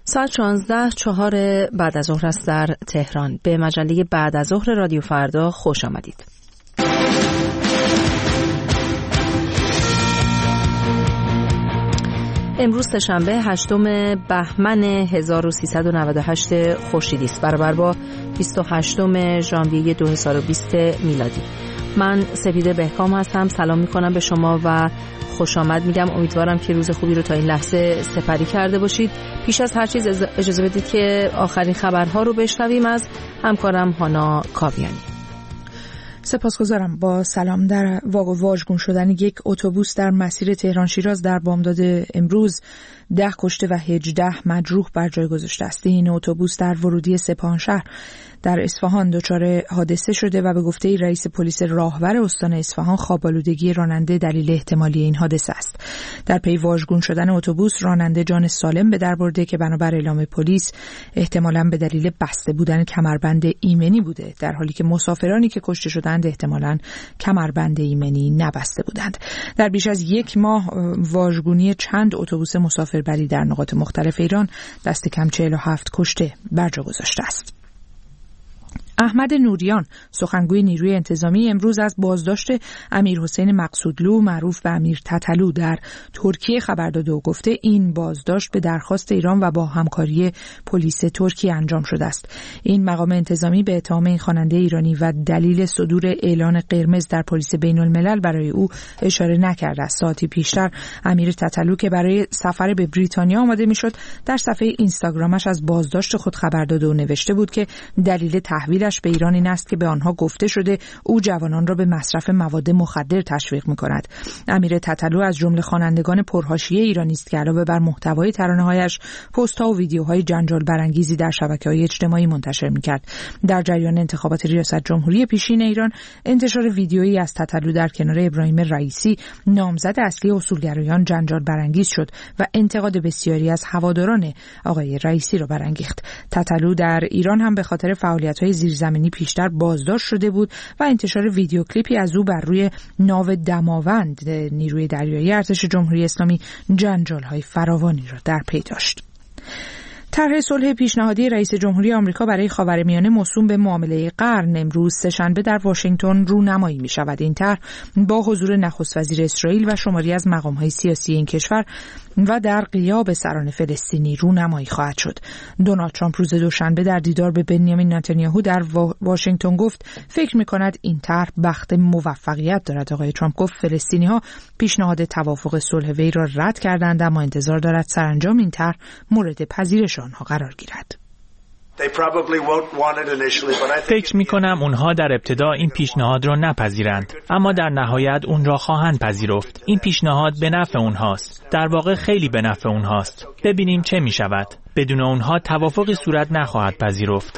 ساعت 16:04 بعد از ظهر است در تهران. به مجله بعد از ظهر رادیو فردا خوش آمدید. امروز سه‌شنبه 8 بهمن 1398 خورشیدی است، برابر با 28 ژانویه 2020 میلادی. من سپیده بهکام هستم. سلام میکنم به شما و خوش آمد میگم. امیدوارم که روز خوبی رو تا این لحظه سپری کرده باشید. پیش از هر چیز اجازه بدید که آخرین خبرها رو بشنویم از همکارم هانا کاویانی. سپاسگزارم. با سلام. در واژگون شدن یک اتوبوس در مسیر تهران شیراز در بامداد امروز 10 کشته و 18 مجروح بر جای گذاشته است. این اتوبوس در ورودی سپاهانشهر در اصفهان دچار حادثه شده و به گفته رئیس پلیس راهور استان اصفهان خواب‌آلودگی راننده دلیل احتمالی این حادثه است. در پی واژگون شدن اتوبوس راننده جان سالم به در برده که بنابر اعلام پلیس احتمالاً به دلیل بسته بودن کمربند ایمنی بوده، در حالی که مسافرانی که کشته شدند احتمالاً کمربند ایمنی نبسته بودند. در بیش از یک ماه واژگونی چند اتوبوس مسافربری در نقاط مختلف ایران دست کم 47 کشته بر جا گذاشته است. احمد نوریان سخنگوی نیروی انتظامی امروز از بازداشت امیرحسین مقصودلو معروف به امیر تتلو در ترکیه خبر داده و گفته این بازداشت به درخواست ایران و با همکاری پلیس ترکیه انجام شده است. این مقام انتظامی به اتهام این خواننده ایرانی و دلیل صدور اعلان قرمز در پلیس بین الملل برای او اشاره نکرده است. ساعتی پیشتر امیر تتلو که برای سفر به بریتانیا آماده میشد در صفحه اینستاگرامش از بازداشت خود خبر داده و نوشته بود که دلیل تحویل به ایران این است که به آنها گفته شده او جوانان را به مصرف مواد مخدر تشویق می‌کند. امیر تتلو از جمله خوانندگان پرحاشیه ایرانی است که علاوه بر محتوای ترانه‌هایش پست‌ها و ویدیوهای جنجال برانگیزی در شبکه‌های اجتماعی منتشر می‌کرد. در جریان انتخابات ریاست جمهوری پیشین ایران انتشار ویدیویی از تتلو در کنار ابراهیم رئیسی نامزد اصلی اصولگرایان جنجال برانگیز شد و انتقاد بسیاری از هواداران آقای رئیسی را برانگیخت. تتلو در ایران هم به خاطر فعالیت‌های زیرزمینی پیشتر بازداشت شده بود و انتشار ویدیو کلیپی از او بر روی ناو دماوند نیروی دریایی ارتش جمهوری اسلامی جنجال‌های فراوانی را در پی داشت. طرح صلح پیشنهادی رئیس جمهوری آمریکا برای خاورمیانه موسوم به معامله قرن امروز سه‌شنبه در واشنگتن رونمایی می‌شود. این طرح با حضور نخست وزیر اسرائیل و شماری از مقام‌های سیاسی این کشور و در غیاب سران فلسطینی رونمایی خواهد شد. دونالد ترامپ روز دوشنبه در دیدار به بنیامین نتانیاهو در واشنگتن گفت فکر می‌کند این طرح بخت موفقیت دارد. آقای ترامپ گفت فلسطینی‌ها پیشنهاد توافق صلح وی را رد کردند، اما انتظار دارد سرانجام این طرح مورد پذیرش آنها قرار گیرد. فکر می کنم اونها در ابتدا این پیشنهاد را نپذیرند، اما در نهایت اون را خواهند پذیرفت. این پیشنهاد به نفع اونهاست. در واقع خیلی به نفع اونهاست. ببینیم چه می شود. بدون اونها توافقی صورت نخواهد پذیرفت.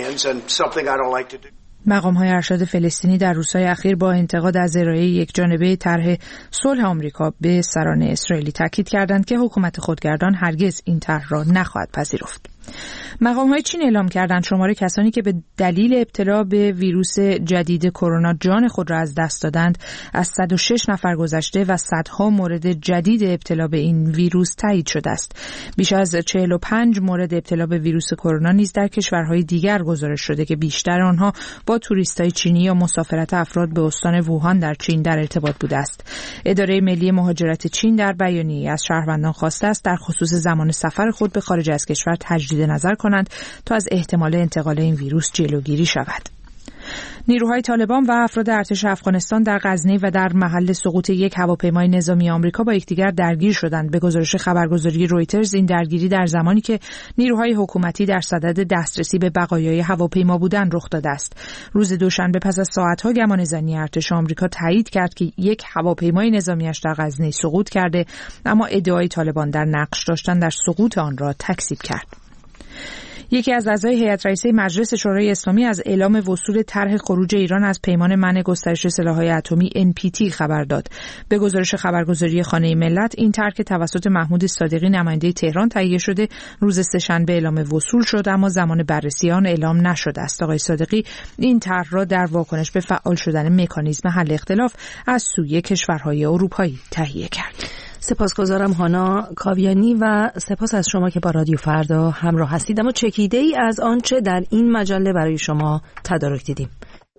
مقام‌های ارشد فلسطینی در روزهای اخیر با انتقاد از ارائه یکجانبه طرح صلح آمریکا به سران اسرائیلی تاکید کردند که حکومت خودگردان هرگز این طرح را نخواهد پذیرفت. مقام‌های چین اعلام کردند شمار کسانی که به دلیل ابتلا به ویروس جدید کرونا جان خود را از دست دادند از 106 نفر گذشته و صدها مورد جدید ابتلا به این ویروس تایید شده است. بیش از 45 مورد ابتلا به ویروس کرونا نیز در کشورهای دیگر گزارش شده که بیشتر آنها با توریستای چینی یا مسافرت افراد به استان ووهان در چین در ارتباط بوده است. اداره ملی مهاجرت چین در بیانیه‌ای از شهروندان خواسته است در خصوص زمان سفر خود به خارج از کشور تجدید نظر کنند تا از احتمال انتقال این ویروس جلوگیری شود. نیروهای طالبان و افراد ارتش افغانستان در غزنی و در محل سقوط یک هواپیمای نظامی آمریکا با یکدیگر درگیر شدند. به گزارش خبرگزاری رویترز این درگیری در زمانی که نیروهای حکومتی در صدد دسترسی به بقایای هواپیما بودند رخ داده است. روز دوشنبه پس از ساعت‌ها گمانه‌زنی ارتش آمریکا تایید کرد که یک هواپیمای نظامیش در غزنی سقوط کرده، اما ادعای طالبان در نقش داشتن در سقوط آن را تکذیب کرد. یکی از اعضای هیئت رئیسه مجلس شورای اسلامی از اعلام وصول طرح خروج ایران از پیمان منع گسترش سلاح‌های اتمی NPT خبر داد. به گزارش خبرگزاری خانه ملت این طرح که توسط محمود صادقی نماینده تهران تهیه شده روز سه‌شنبه اعلام وصول شد، اما زمان بررسی آن اعلام نشده است. آقای صادقی این طرح را در واکنش به فعال شدن مکانیزم حل اختلاف از سوی کشورهای اروپایی تهیه کرد. سپاسگزارم هانا کاویانی و سپاس از شما که با رادیو فردا همراه هستید. اما چکیده ای از آنچه در این مجله برای شما تدارک دیدیم.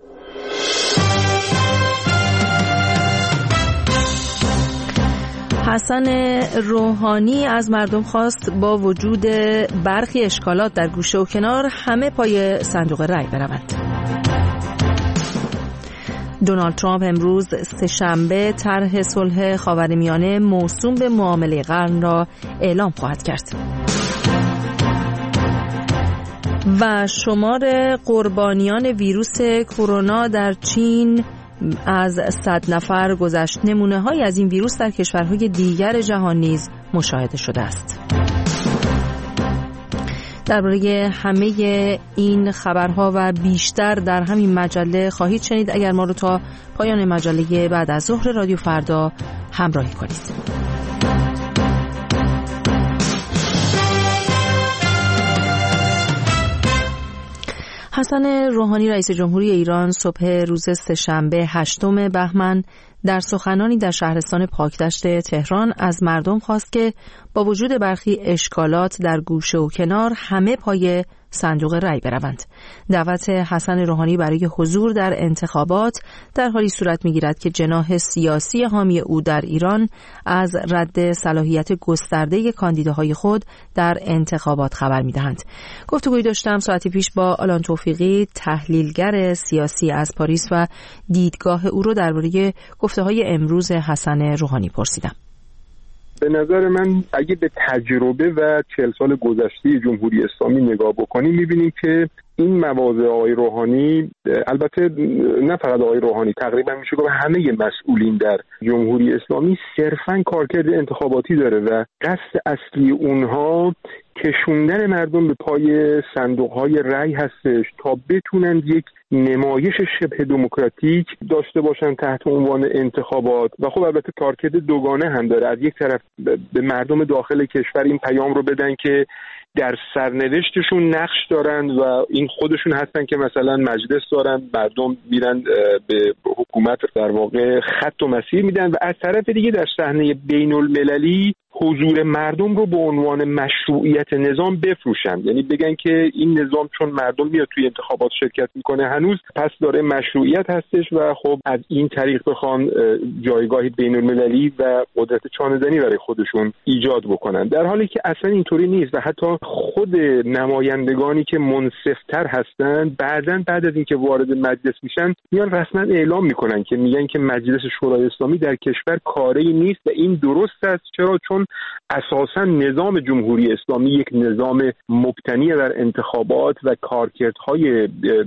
حسن روحانی از مردم خواست با وجود برخی اشکالات در گوشه و کنار همه پای صندوق رای بروند. دونالد ترامپ امروز سه‌شنبه طرح صلح خاورمیانه موسوم به معامله قرن را اعلام خواهد کرد. و شمار قربانیان ویروس کرونا در چین از 100 نفر گذشت. نمونه‌هایی از این ویروس در کشورهای دیگر جهان نیز مشاهده شده است. درباره همه این خبرها و بیشتر در همین مجله خواهید شنید اگر ما رو تا پایان مجله بعد از ظهر رادیو فردا همراهی کنید. حسن روحانی رئیس جمهوری ایران صبح روز سه‌شنبه 8 بهمن در سخنانی در شهرستان پاکدشت تهران از مردم خواست که با وجود برخی اشکالات در گوشه و کنار همه پای صندوق رای بروند. دعوت حسن روحانی برای حضور در انتخابات در حالی صورت می‌گیرد که جناح سیاسی حامی او در ایران از رد صلاحیت گسترده کاندیداهای خود در انتخابات خبر می‌دهند. گفتگویی داشتم ساعتی پیش با آلان توفیقی، تحلیلگر سیاسی از پاریس و دیدگاه او رو درباره گفته‌های امروز حسن روحانی پرسیدم. به نظر من اگه به تجربه و 40 سال گذشته جمهوری اسلامی نگاه بکنیم می‌بینیم که این مواضع آقای روحانی، البته نه فقط آقای روحانی، تقریبا میشه گفت همه مسئولین در جمهوری اسلامی صرفاً کارکرد انتخاباتی داره و قصد اصلی اونها کشوندن مردم به پای صندوق‌های رأی هستش تا بتونن یک نمایش شبه دموکراتیک داشته باشن تحت عنوان انتخابات. و خب البته کارکرد دوگانه هم داره. از یک طرف به مردم داخل کشور این پیام رو بدن که در سرنوشتشون نقش دارن و این خودشون هستن که مثلا مجلس دارن، مردم میرن به حکومت در واقع خط و مسیر میدن، و از طرف دیگه در صحنه بین المللی حضور مردم رو به عنوان مشروعیت نظام بفروشن، یعنی بگن که این نظام چون مردم میاد توی انتخابات شرکت میکنه هنوز پس داره مشروعیت هستش و خب از این طریق بخوان جایگاهی بین المللی و قدرت چانه‌زنی برای خودشون ایجاد بکنن، در حالی که اصلا اینطوری نیست. و حتی خود نمایندگانی که منصف‌تر هستن بعد از اینکه وارد مجلس میشن میان رسما اعلام میکنن که میگن که مجلس شورای اسلامی در کشور کاری نیست و این درست است. چرا؟ چون اساساً نظام جمهوری اسلامی یک نظام مبتنی بر انتخابات و کارکردهای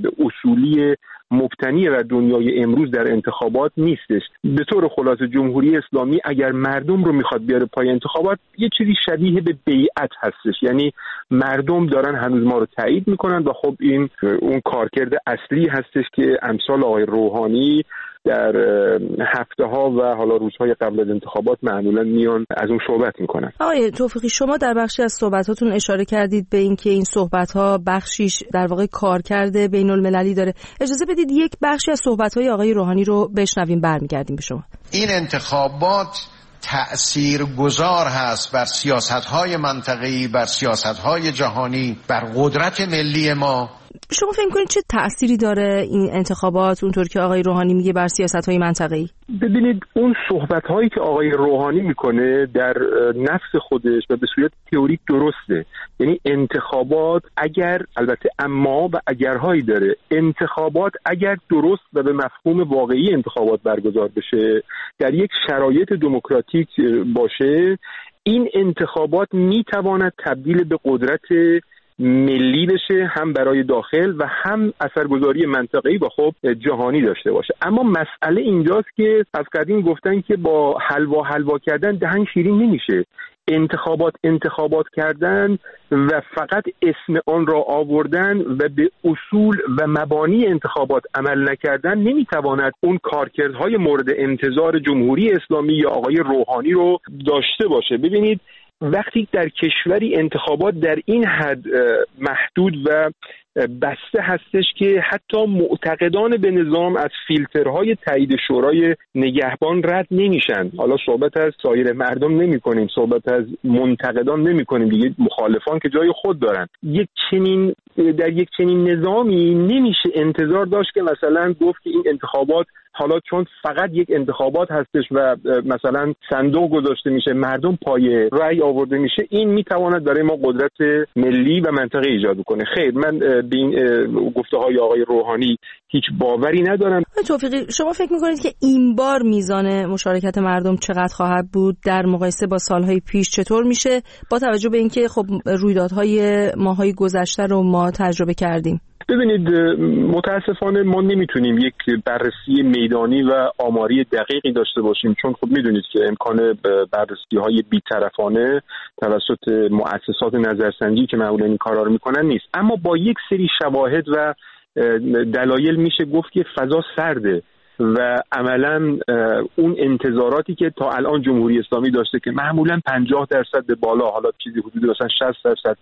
اصولی مبتنی بر دنیای امروز در انتخابات نیستش. به طور خلاصه جمهوری اسلامی اگر مردم رو میخواد بیاره پای انتخابات یه چیزی شبیه به بیعت هستش، یعنی مردم دارن هنوز ما رو تایید میکنن و خب این اون کارکرد اصلی هستش که امثال آقای روحانی در هفته ها و حالا روزهای قبل از انتخابات معمولا میان از اون صحبت میکنن. آقای توفیقی، شما در بخشی از صحبتاتون اشاره کردید به اینکه این صحبت ها بخشیش در واقع کارکرد بین المللی داره. اجازه بدید یک بخشی از صحبت های آقای روحانی رو بشنویم، برمیگردیم به شما. این انتخابات تأثیرگذار هست بر سیاست‌های منطقه‌ای، بر سیاست‌های جهانی، بر قدرت ملی ما. شما فکر می‌کنید چه تأثیری داره این انتخابات اونطور که آقای روحانی میگه بر سیاست‌های منطقه‌ای؟ ببینید اون صحبت‌هایی که آقای روحانی میکنه در نفس خودش و به صورت تئوریک درسته، یعنی انتخابات اگر، البته اما و اگرهایی داره، انتخابات اگر درست و به مفهوم واقعی انتخابات برگزار بشه در یک شرایط دموکراتیک باشه، این انتخابات میتواند تبدیل به قدرت ملی بشه، هم برای داخل و هم اثرگذاری منطقه‌ای و خب جهانی داشته باشه. اما مسئله اینجاست که از قدیم گفتن که با حلوا کردن دهن شیرین نمیشه. انتخابات کردن و فقط اسم آن را آوردن و به اصول و مبانی انتخابات عمل نکردن نمیتواند اون کارکردهای مورد انتظار جمهوری اسلامی یا آقای روحانی رو داشته باشه. ببینید وقتی در کشوری انتخابات در این حد محدود و بسته هستش که حتی معتقدان به نظام از فیلترهای تایید شورای نگهبان رد نمیشن. حالا صحبت از سایر مردم نمی کنیم، صحبت از منتقدان نمی کنیم دیگه، مخالفان که جای خود دارن. در یک چنین نظامی نمیشه انتظار داشت که مثلا گفت که این انتخابات حالا چون فقط یک انتخابات هستش و مثلا صندوق گذاشته میشه، مردم پای رأی آورده میشه، این میتواند برای ما قدرت ملی و منطقه ایجاد کنه. خیر، من به این گفته‌های آقای روحانی هیچ باوری ندارم. توفیقی، شما فکر میکنید که این بار میزان مشارکت مردم چقدر خواهد بود در مقایسه با سالهای پیش؟ چطور میشه با توجه به اینکه خب رویدادهای ماهای گذشته رو ما تجربه کردیم؟ ببینید، متاسفانه ما نمیتونیم یک بررسی میدانی و آماری دقیقی داشته باشیم، چون خب میدونید که امکان بررسی‌های بی‌طرفانه توسط مؤسسات نظرسنجی که معمولا این کارا رو میکنن نیست. اما با یک سری شواهد و دلایل میشه گفت که فضا سرده و عملاً اون انتظاراتی که تا الان جمهوری اسلامی داشته که معمولاً 50% به بالا، حالا چیزی حدود مثلا 60%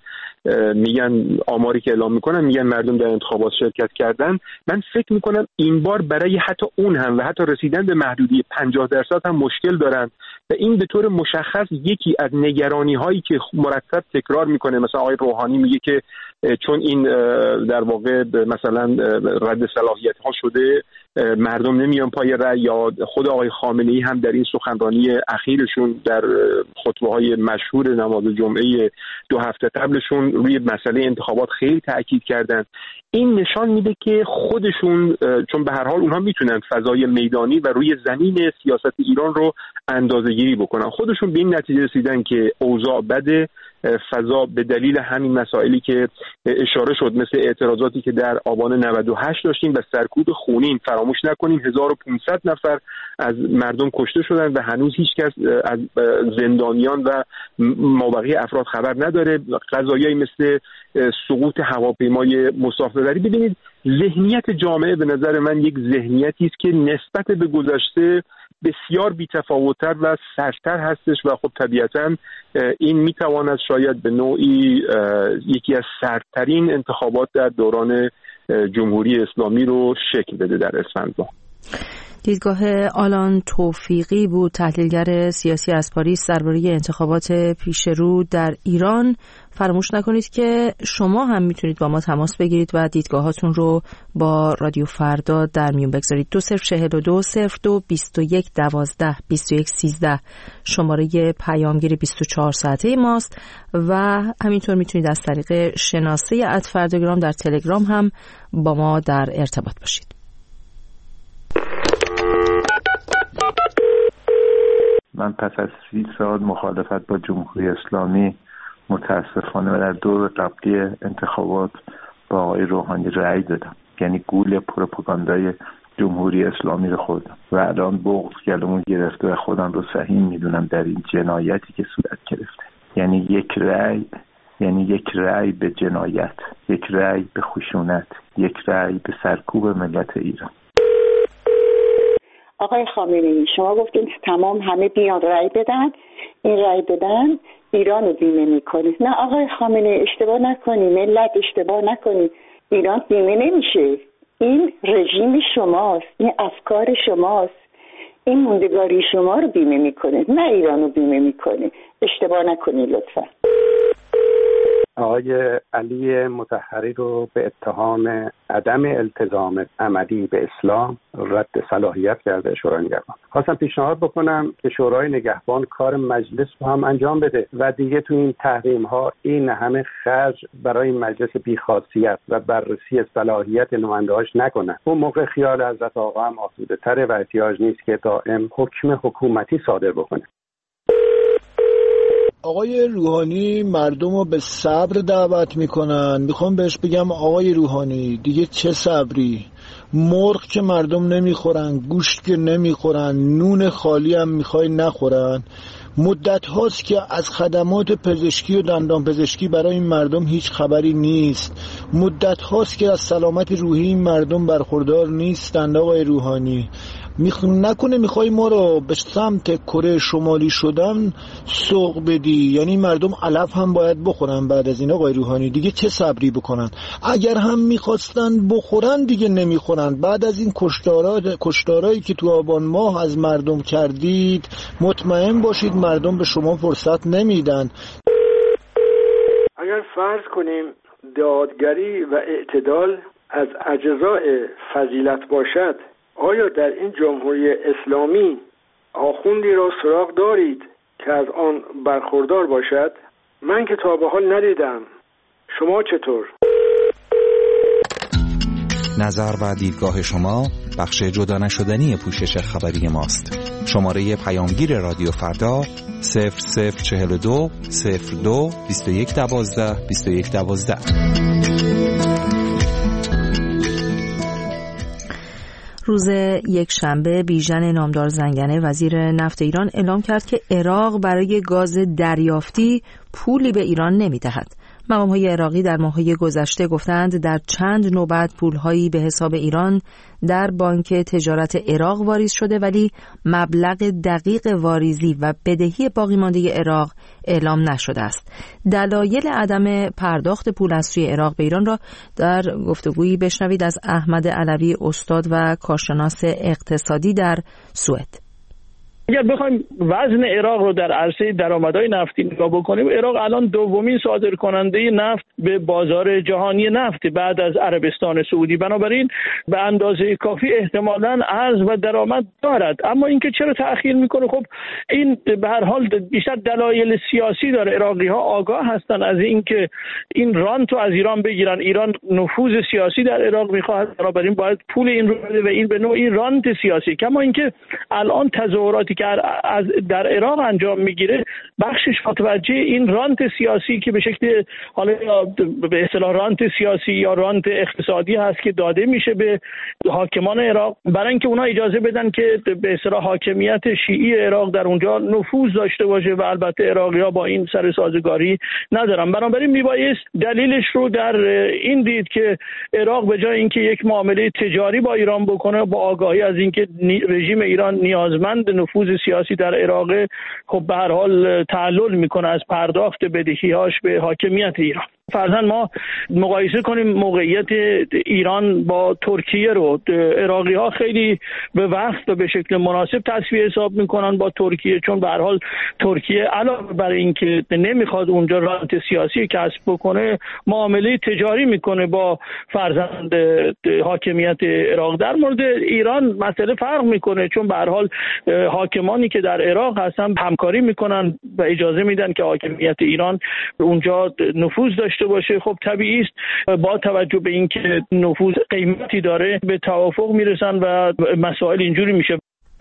میگن، آماری که اعلام میکنن میگن مردم در انتخابات شرکت کردن. من فکر میکنم این بار برای حتی اون هم و حتی رسیدن به محدودی 50% هم مشکل دارن و این به طور مشخص یکی از نگرانی هایی که مرتب تکرار میکنه. مثلا آقای روحانی میگه که چون این در واقع مثلا رد صلاحیت ها شده مردم نمیان پای رأی، یا خود آقای خامنه‌ای هم در این سخنرانی اخیرشون در خطبه‌های مشهور نماز جمعه 2 هفته قبلشون روی مسئله انتخابات خیلی تاکید کردن. این نشان میده که خودشون، چون به هر حال اونها میتونن فضای میدانی و روی زمین سیاست ایران رو اندازه‌گیری بکنن، خودشون به این نتیجه رسیدن که اوضاع بده، فضا به دلیل همین مسائلی که اشاره شد، مثل اعتراضاتی که در آبان 98 داشتیم و سرکوب خونین. فراموش نکنیم 1500 نفر از مردم کشته شدن و هنوز هیچ کس از زندانیان و مابقی افراد خبر نداره. قضایایی مثل سقوط هواپیمای مسافربری. ببینید، ذهنیت جامعه به نظر من یک ذهنیتی است که نسبت به گذشته بسیار بی‌تفاوت‌تر و سرتر هستش و خب طبیعتاً این میتواند شاید به نوعی یکی از سردترین انتخابات در دوران جمهوری اسلامی رو شکل بده در اسفند ماه. دیدگاه آلان توفیقی بود، تحلیلگر سیاسی از پاریس، درباره انتخابات پیش رو در ایران. فراموش نکنید که شما هم میتونید با ما تماس بگیرید و دیدگاهاتون رو با رادیو فردا در میون بگذارید. 2042 02 21 12 21 13 شماره پیامگیر 24 ساعته ماست و همینطور میتونید از طریق شناسه @فرداگرام در تلگرام هم با ما در ارتباط باشید. من پس از 30 سال مخالفت با جمهوری اسلامی متاسفانه در دور قبلی انتخابات با آقای روحانی رأی دادم، یعنی گول پروپاگاندای جمهوری اسلامی رو خوردم و الان بغض گلومو گرفته و خودم رو سهیم میدونم در این جنایتی که صورت گرفته. یعنی یک رأی به جنایت، یک رأی به خشونت، یک رأی به سرکوب ملت ایران. آقای خامنه‌ای، شما گفتین تمام همه بیان رأی بدن، این رأی بدن ایران رو بیمه میکنه. نه آقای خامنه‌ای، اشتباه نکنی، ملت اشتباه نکنی، ایران بیمه نمیشه. این رژیم شماست، این افکار شماست، این موندگاری شما رو بیمه میکنه، نه ایران رو بیمه میکنه. اشتباه نکنی لطفا. آقای علی مطهری رو به اتهام عدم التزام عملی به اسلام رد صلاحیت کرده شورای نگهبان. خواستم پیشنهاد بکنم که شورای نگهبان کار مجلس رو هم انجام بده و دیگه تو این تحریم ها این همه خرج برای مجلس بی‌خاصیت و بررسی صلاحیت نماینده‌هاش نکنن. اون موقع خیال حضرت آقا هم آسوده تره و احتیاج نیست که دائم حکم حکومتی صادر بکنه. آقای روحانی مردم رو به صبر دعوت میکنن. میخوام بهش بگم آقای روحانی دیگه چه صبری؟ مرغ که مردم نمیخورن، گوشت که نمیخورن، نون خالی هم میخوای نخورن. مدت هاست که از خدمات پزشکی و دندان پزشکی برای این مردم هیچ خبری نیست. مدت هاست که از سلامت روحی این مردم برخوردار نیستند. آقای روحانی نکنه میخوای ما رو به سمت کره شمالی شدن سوق بدی؟ یعنی مردم علف هم باید بخورن بعد از این آقای روحانی، دیگه چه صبری بکنن؟ اگر هم میخواستن بخورن دیگه نمیخورن. بعد از این کشتارایی که تو آبان ماه از مردم کردید مطمئن باشید مردم به شما فرصت نمیدن. اگر فرض کنیم دادگری و اعتدال از اجزای فضیلت باشد، آیا در این جمهوری اسلامی آخوندی را سراغ دارید که از آن برخوردار باشد؟ من که تا به حال ندیدم. شما چطور؟ نظر و دیدگاه شما بخش جدا نشدنی پوشش خبری ماست. شماره پیامگیر رادیو فردا 0042 02 21 12 21 12. روز یکشنبه بیژن نامدار زنگنه وزیر نفت ایران اعلام کرد که عراق برای گاز دریافتی پولی به ایران نمی‌دهد. مقام‌های عراقی در ماه‌های گذشته گفتند در چند نوبت پول‌هایی به حساب ایران در بانک تجارت عراق واریز شده، ولی مبلغ دقیق واریزی و بدهی باقی مانده عراق اعلام نشده است. دلایل عدم پرداخت پول از سوی عراق به ایران را در گفتگویی بشنوید از احمد علوی، استاد و کارشناس اقتصادی در سوئد. اگر بخوایم وزن عراق رو در عرصه درآمدهای نفتی نگاه بکنیم، عراق الان دومین صادرکننده نفت به بازار جهانی نفت بعد از عربستان سعودی. بنابراین به اندازه کافی احتمالاً ارز و درآمد دارد. اما اینکه چرا تأخیر میکنه، خب این به هر حال بیشتر دلایل سیاسی داره. عراقی‌ها آگاه هستن از اینکه این رانت رو از ایران بگیرن. ایران نفوذ سیاسی در عراق میخواهد، بنابراین باید پول این رو بده و این به نوعی رانت سیاسی. کما اینکه الان تظاهراتی که در عراق انجام میگیره بخشش متوجه این رانت سیاسی که به شکل حالا به اصطلاح رانت سیاسی یا رانت اقتصادی هست که داده میشه به حاکمان عراق برای اینکه اونا اجازه بدن که به اصطلاح حاکمیت شیعی عراق در اونجا نفوذ داشته باشه و البته عراقی‌ها با این سر سازگاری ندارن. بنابراین میبایست دلیلش رو در این دید که عراق به جای اینکه یک معامله تجاری با ایران بکنه، با آگاهی از اینکه رژیم ایران نیازمند نفوذ سیاسی در عراق، خب به هر حال تعلل میکنه از پرداخت بدهی‌هاش به حاکمیت ایران. فرضاً ما مقایسه کنیم موقعیت ایران با ترکیه رو. عراقی‌ها خیلی به وقت و به شکل مناسب تصفیه حساب میکنن با ترکیه، چون به هر حال ترکیه علاوه بر اینکه نمیخواد اونجا رانت سیاسی کسب بکنه، معامله تجاری میکنه با فرزند حاکمیت عراق. در مورد ایران مسئله فرق میکنه، چون به هر حال حاکمانی که در عراق هستن همکاری میکنن و اجازه میدن که حاکمیت ایران اونجا نفوذ داشته باشه. خب طبیعی است با توجه به اینکه نفوذ قیمتی داره به توافق میرسن و مسائل اینجوری میشه.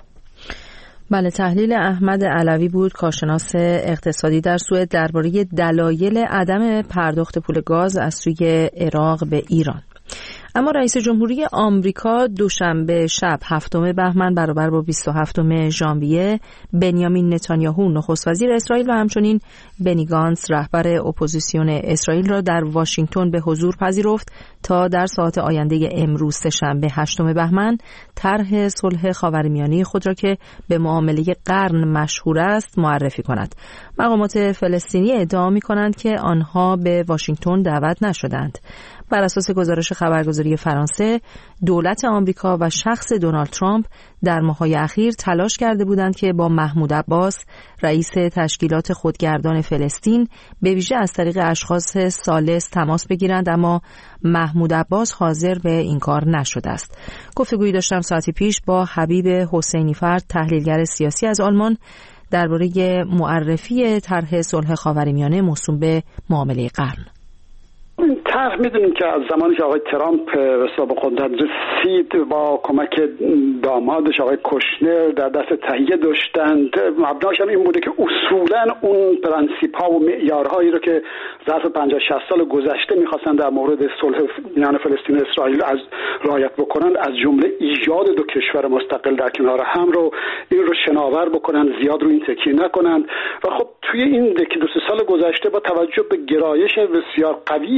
بله، تحلیل احمد علوی بود، کارشناس اقتصادی در سوئد، درباره دلایل عدم پرداخت پول گاز از سوی عراق به ایران. اما رئیس جمهوری آمریکا دوشنبه شب 7 بهمن برابر با 27 ژانویه بنیامین نتانیاهو نخست وزیر اسرائیل و همچنین بنی گانتس رهبر اپوزیسیون اسرائیل را در واشنگتن به حضور پذیرفت تا در ساعات آینده امروز سه‌شنبه 8 بهمن طرح صلح خاورمیانه خود را که به معامله قرن مشهور است معرفی کند. مقامات فلسطینی ادعا می‌کنند که آنها به واشنگتن دعوت نشدند. بر اساس گزارش خبرگزاری فرانسه، دولت آمریکا و شخص دونالد ترامپ در ماه‌های اخیر تلاش کرده بودند که با محمود عباس، رئیس تشکیلات خودگردان فلسطین، به ویژه از طریق اشخاص ثالث تماس بگیرند، اما محمود عباس حاضر به این کار نشده است. گفتگویی داشتم ساعتی پیش با حبیب حسینی فرد، تحلیلگر سیاسی از آلمان، درباره معرفی طرح صلح خاورمیانه موسوم به معامله قرن. این طرح میدونیم که از زمانی که آقای ترامپ به قدرت رسید با کمک دامادش آقای کوشنر در دست تهیه داشتند. مبناش هم این بوده که اصولا اون پرنسیپ ها و معیارهایی رو که ظرف 50-60 سال گذشته میخواستن در مورد صلح میان فلسطین و اسرائیل از رعایت بکنن، از جمله ایجاد دو کشور مستقل در کنار هم رو، این رو شناور بکنن، زیاد رو این تکیه نکنن. و خب توی این 2-3 سال گذشته با توجه به گرایش بسیار قوی که دولت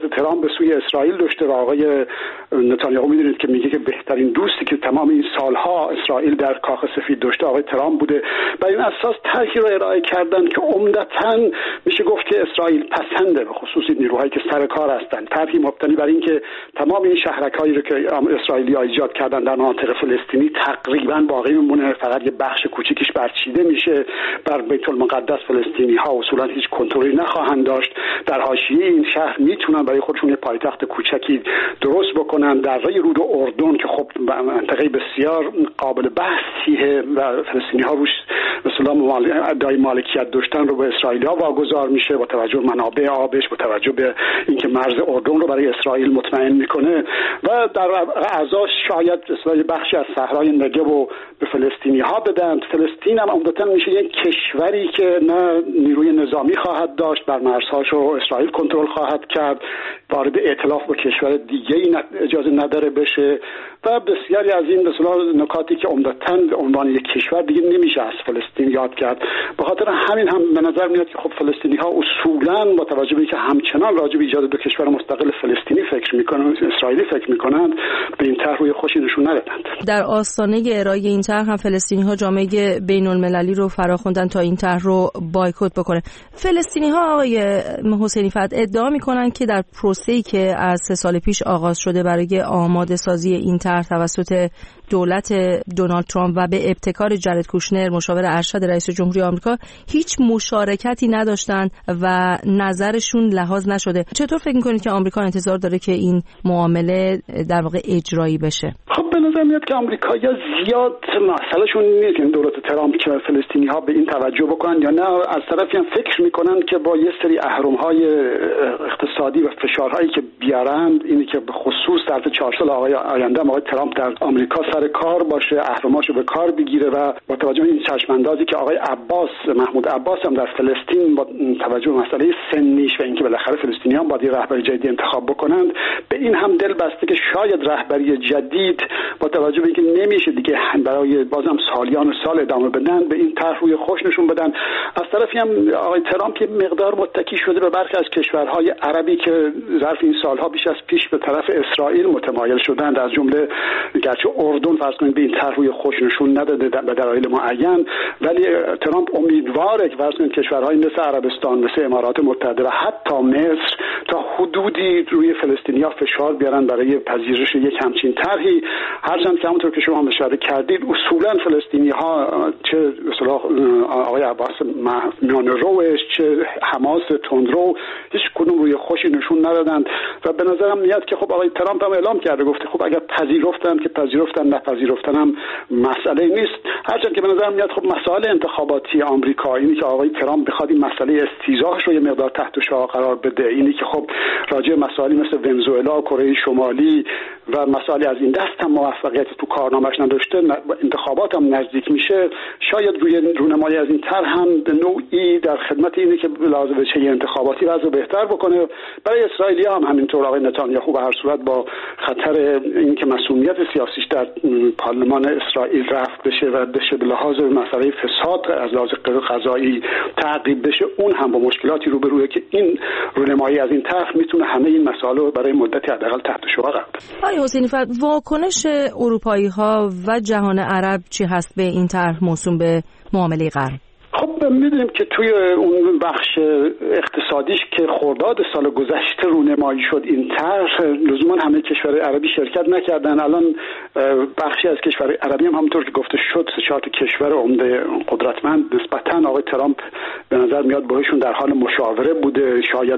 دولت ترامپ به سوی اسرائیل داشته و آقای نتانیاهو میدونید که میگه که بهترین دوستی که تمام این سالها اسرائیل در کاخ سفید داشته آقای ترامپ بوده. بر این اساس طرحی رو ارائه کردن که عمدتاً میشه گفت که اسرائیل پسنده، به خصوص نیروهایی که سر کار هستند. طرحی مبتنی بر این که تمام این شهرک‌هایی رو که اسرائیلی‌ها ایجاد کردن در مناطق فلسطینی تقریباً باقی میمونه، فقط یه بخش کوچیکیش برچیده میشه. بر بیت المقدس فلسطینی‌ها اصولاً هیچ کنترلی نخواهند داشت. در حاشیه این شهر میتونن برای خودشون یه پایتخت کوچکی درست بکنن. دره رود اردن که خب منطقه بسیار قابل بحثیه و فلسطینی‌ها روش به اصطلاح ادعای مالکیت داشتن رو به اسرائیلی‌ها واگذار میشه با توجه به منابع آبش، با توجه به اینکه مرز اردن رو برای اسرائیل مطمئن میکنه و در اعضاش شاید اصلاح بخشی از صحرای نگب رو به فلسطینی‌ها بدن. فلسطین هم عمدتاً میشه یک کشوری که نه نیروی نظامی خواهد داشت، بر مرزهاش رو اسرائیل کنترل خواهد کرد، وارد ائتلاف با کشور دیگه‌ای اجازه نداره بشه و بسیاری از این مثلا نکاتی که عمدتاً عنوان یک کشور دیگه نمیشه از فلسطین یاد کرد. به خاطر همین هم به نظر میاد که خب فلسطینی‌ها اصولاً با توجه به اینکه همچنان راجع به ایجاد دو کشور مستقل فلسطینی فکر میکنن، اسرائیلی فکر میکنند، به این طرح روی خوشی نشون ندادند. در آستانه ارائه این طرح هم فلسطینی‌ها جامعه بین‌المللی رو فراخوندن تا این طرح رو بایکوت بکنه. فلسطینی‌ها آقای حسینی فت ادعا میکنن که در پروسه‌ای که از 3 سال پیش آغاز شده برای آماده سازی این طرح توسط دولت دونالد ترامپ و به ابتکار جارد کوشنر مشاور ارشد رئیس جمهوری آمریکا هیچ مشارکتی نداشتند و نظرشون لحاظ نشده. چطور فکر میکنید که آمریکا انتظار داره که این معامله در واقع اجرایی بشه؟ خب به نظر میاد که آمریکایی‌ها زیاد مسئلهشون نیست که دولت ترامپ که فلسطینی‌ها به این توجه بکنن یا نه. از طرفی هم فکر میکنن که با یه سری اهرم‌های اقتصادی و فشارهایی که بیارند، اینی که به خصوص در 4 سال آینده آقای ترامپ در آمریکا سر کار باشه، اهرم‌هاشو به کار بگیره و با توجه به این چشم‌اندازی که آقای محمود عباس هم در فلسطین با توجه به مسئله سنیش و اینکه بالاخره فلسطینیان باید رهبری جدید انتخاب بکنند، به این هم دل بسته که شاید رهبری جدید با توجه به اینکه نمیشه دیگه برای بازم سالیان و سال ادامه بدن، به این طرح روی خوش نشون بدن. از طرفی هم آقای ترامپ یه مقدار متکی شده به برخی از کشورهای عربی که ظرف این سالها بیش از پیش به طرف اسرائیل متمایل شدند، از جمله گرچه اردن فرض کنید به این طرح روی خوش نشون نداده به دلایل معین، ولی ترامپ امیدواره که فرض کنید کشورهای مثل عربستان، مثل امارات متحده و حتی مصر تا حدودی روی فلسطینی‌ها فشار بیارن برای پذیرش یک همچین طرحی. هرچند که همونطور که شما هم اشاره کردید اصولا فلسطینی‌ها چه مثلا آقای عباس میانه‌روش چه حماس تندرو هیچ کدوم روی خوشی نشون ندادند و به نظرم میاد که خب آقای ترامپ هم اعلام کرده، گفته خب اگر پذیرفتن که پذیرفتن، نپذیرفتن هم مسئله نیست. هرچند که به نظر میاد خب مسائل انتخاباتی آمریکا، اینی که آقای ترامپ بخواد این مسئله استیضاحش رو یه مقدار تحت شعاع قرار بده، اینی که خب راجع مسائلی مثل ونزوئلا، کره شمالی و مسائلی از این دست هم موفقیت تو کارنامه‌اش نداشته، انتخابات هم نزدیک میشه، شاید روی رونمایی از این طرح هم به نوعی در خدمت اینه که لازم بشه انتخاباتی وضع بهتر بکنه. برای اسرائیلی‌ها هم همینطور. آقای نتانیاهو به هر صورت با خطر اینکه مسئولیت سیاسیش در پارلمان اسرائیل رفع بشه و بشه به لحاظ مسئله فساد از لحاظ قضایی تعقیب بشه، اون هم با مشکلاتی روبروه که این رونمایی از این طرح میتونه همه این مسائل رو برای مدتی حداقل تحت شعاع قرار بده. آقای حسینی فت، واکنش اروپایی‌ها و جهان عرب چی هست به این طرح موسوم به معامله غرب؟ خب می‌دونیم که توی اون بخش اقتصادیش که خرداد سال گذشته رونمایی شد این طرح، لزوما همه کشورهای عربی شرکت نکردن. الان بخشی از کشورهای عربی هم همونطور که گفته شد 3-4 کشور عمده قدرتمند نسبتاً آقای ترامپ به نظر میاد باهاشون در حال مشاوره بوده، شاید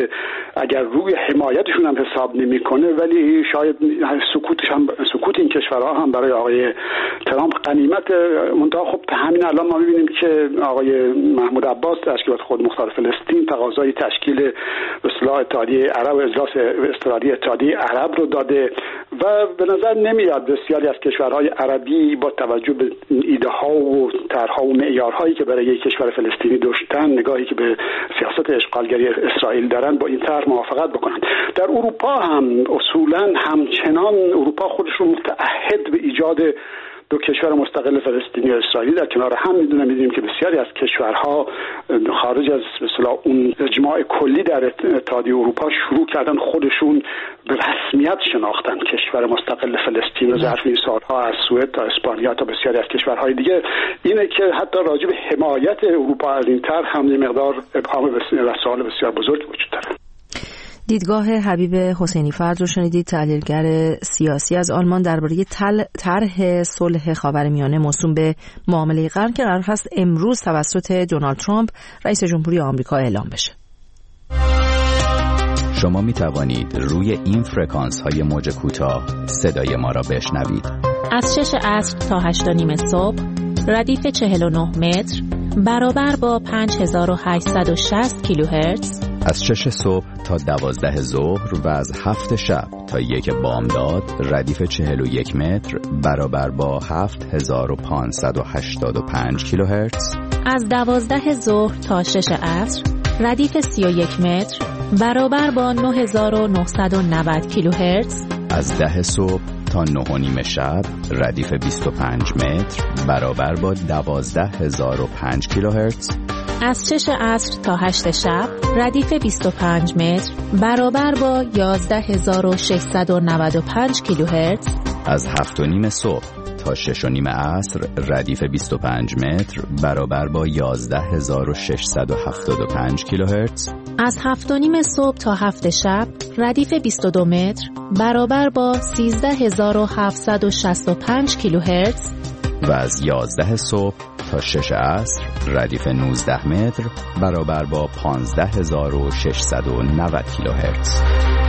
اگر روی حمایتشون هم حساب نمی‌کنه، ولی شاید سکوت این کشورها هم برای آقای ترامپ غنیمت. منتها خب همین الان ما می‌بینیم که آقای محمود عباس تشکیلات خود مختار فلسطین تقاضای تشکیل اصلاح اتحادیه عرب و اجلاس اضطراری اتحادیه عرب رو داده و به نظر نمیاد بسیاری از کشورهای عربی با توجه به ایده ها و طرح‌ها و معیارهایی که برای یک کشور فلسطینی داشتن، نگاهی که به سیاست اشغالگری اسرائیل دارن، با این طرح موافقت بکنند. در اروپا هم اصولا همچنان اروپا خودش رو متعهد به ایجاد دو کشور مستقل فلسطینی و اسرائیلی در کنار هم میدونیم که بسیاری از کشورها خارج از مثلا اون اجماع کلی در اتحادیه اروپا شروع کردن خودشون به رسمیت شناختن کشور مستقل فلسطین و ظرف این سالها از سوئد تا اسپانیا تا بسیاری از کشورهای دیگه. اینه که حتی راجع به حمایت اروپا از این طرح هم یه مقدار ابهام و سوال بسیار بزرگ وجود داره. دیدگاه حبیب حسینی فرد رو شنیدید، تحلیلگر سیاسی از آلمان درباره طرح صلح خاورمیانه موسوم به معامله قرن که قرار هست امروز توسط دونالد ترامپ رئیس جمهوری آمریکا اعلام بشه. شما می توانید روی این فرکانس های موج کوتاه صدای ما را بشنوید. از 6 عصر تا 8:30 صبح ردیف 49 متر برابر با 5860 کیلوهرتز، از 6 صبح تا 12 ظهر و از 7 شب تا 1 بامداد ردیف 41 متر برابر با 7585 کیلوهرتز، از 12 ظهر تا 6 عصر ردیف 31 متر برابر با 9990 کیلوهرتز، از 10 صبح تا 9:30 شب ردیف 25 متر برابر با 12005 کیلوهرتز، از 6 عصر تا 8 شب ردیف 25 متر برابر با 11695 کیلوهرتز، از 7:30 صبح تا 6:30 عصر ردیف 25 متر برابر با 11675 کیلوهرتز، از 7:30 صبح تا 7 شب ردیف 22 متر برابر با 13765 کیلوهرتز و از 11 صبح تا 6 عصر ردیف 19 متر برابر با 15690 کیلوهرتز.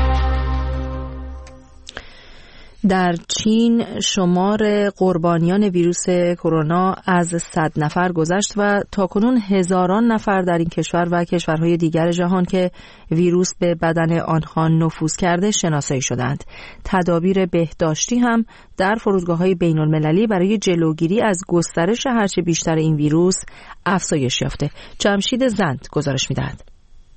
در چین شمار قربانیان ویروس کرونا از 100 نفر گذشت و تاکنون هزاران نفر در این کشور و کشورهای دیگر جهان که ویروس به بدن آنها نفوذ کرده شناسایی شدند. تدابیر بهداشتی هم در فرودگاه‌های بین‌المللی برای جلوگیری از گسترش هرچه بیشتر این ویروس افزایش یافته. جمشید زند گزارش می‌دهد.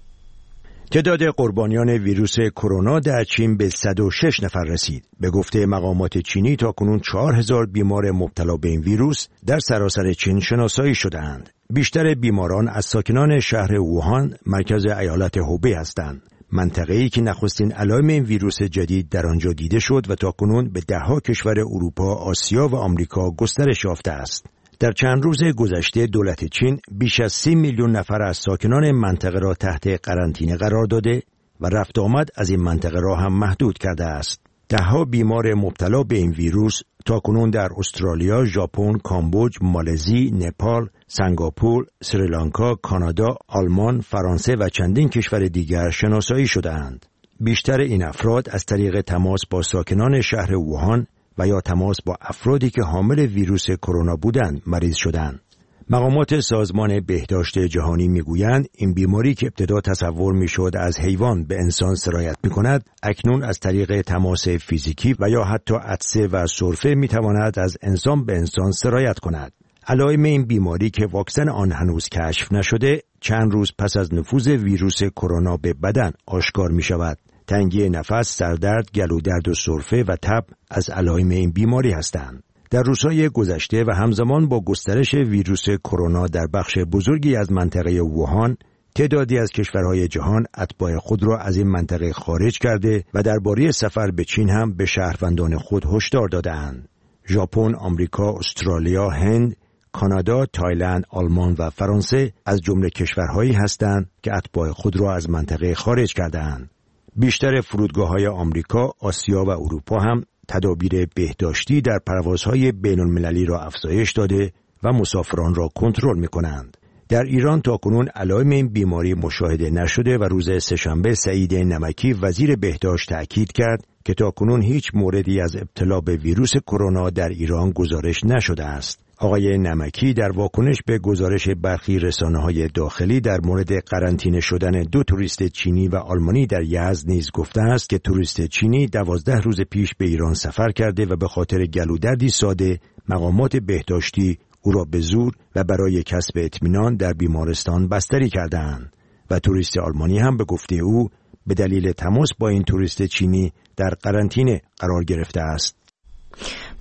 تعداد قربانیان ویروس کرونا در چین به 106 نفر رسید. به گفته مقامات چینی تاکنون 4000 بیمار مبتلا به این ویروس در سراسر چین شناسایی شده‌اند. بیشتر بیماران از ساکنان شهر ووهان، مرکز ایالت هوبی هستند. منطقه‌ای که نخستین علائم این ویروس جدید در آنجا دیده شد و تاکنون به ده‌ها کشور اروپا، آسیا و آمریکا گسترش یافته است. در چند روز گذشته دولت چین بیش از 30 میلیون نفر از ساکنان منطقه را تحت قرنطینه قرار داده و رفت آمد از این منطقه را هم محدود کرده است. ده‌ها بیمار مبتلا به این ویروس تاکنون در استرالیا، ژاپن، کامبوج، مالزی، نپال، سنگاپور، سریلانکا، کانادا، آلمان، فرانسه و چندین کشور دیگر شناسایی شده‌اند. بیشتر این افراد از طریق تماس با ساکنان شهر ووهان و یا تماس با افرادی که حامل ویروس کرونا بودند مریض شدند. مقامات سازمان بهداشت جهانی میگویند این بیماری که ابتدا تصور میشد از حیوان به انسان سرایت میکند، اکنون از طریق تماس فیزیکی و یا حتی عطسه و سرفه میتواند از انسان به انسان سرایت کند. علائم این بیماری که واکسن آن هنوز کشف نشده، چند روز پس از نفوذ ویروس کرونا به بدن آشکار میشود. تنگی نفس، سردرد، گلودرد و سرفه و تب از علائم این بیماری هستند. در روزهای گذشته و همزمان با گسترش ویروس کرونا در بخش بزرگی از منطقه ووهان، تعدادی از کشورهای جهان اتباع خود را از این منطقه خارج کرده و درباره سفر به چین هم به شهروندان خود هشدار داده‌اند. ژاپن، آمریکا، استرالیا، هند، کانادا، تایلند، آلمان و فرانسه از جمله کشورهایی هستند که اتباع خود را از منطقه خارج کرده‌اند. بیشتر فرودگاه‌های آمریکا، آسیا و اروپا هم تدابیر بهداشتی در پروازهای بین‌المللی را افزایش داده و مسافران را کنترل می‌کنند. در ایران تاکنون علائم این بیماری مشاهده نشده و روز سه‌شنبه سعید نمکی وزیر بهداشت تأکید کرد که تاکنون هیچ موردی از ابتلا به ویروس کرونا در ایران گزارش نشده است. آقای نمکی در واکنش به گزارش برخی رسانه‌های داخلی در مورد قرنطینه شدن 2 توریست چینی و آلمانی در یزد نیز گفته است که توریست چینی 12 روز پیش به ایران سفر کرده و به خاطر گلودردی ساده مقامات بهداشتی او را به زور و برای کسب اطمینان در بیمارستان بستری کردند و توریست آلمانی هم به گفته او به دلیل تماس با این توریست چینی در قرنطینه قرار گرفته است.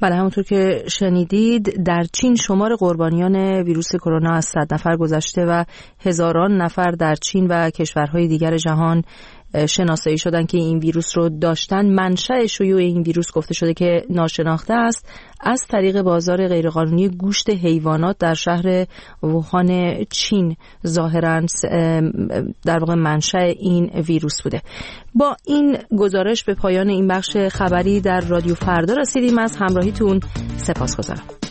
بله، همونطور که شنیدید در چین شمار قربانیان ویروس کرونا از 100 نفر گذشته و هزاران نفر در چین و کشورهای دیگر جهان شناسایی شدن که این ویروس رو داشتن. منشأ شیوع این ویروس گفته شده که ناشناخته است، از طریق بازار غیرقانونی گوشت حیوانات در شهر ووهان چین ظاهراً در واقع منشأ این ویروس بوده. با این گزارش به پایان این بخش خبری در رادیو فردا رسیدیم. از همراهیتون سپاسگزارم.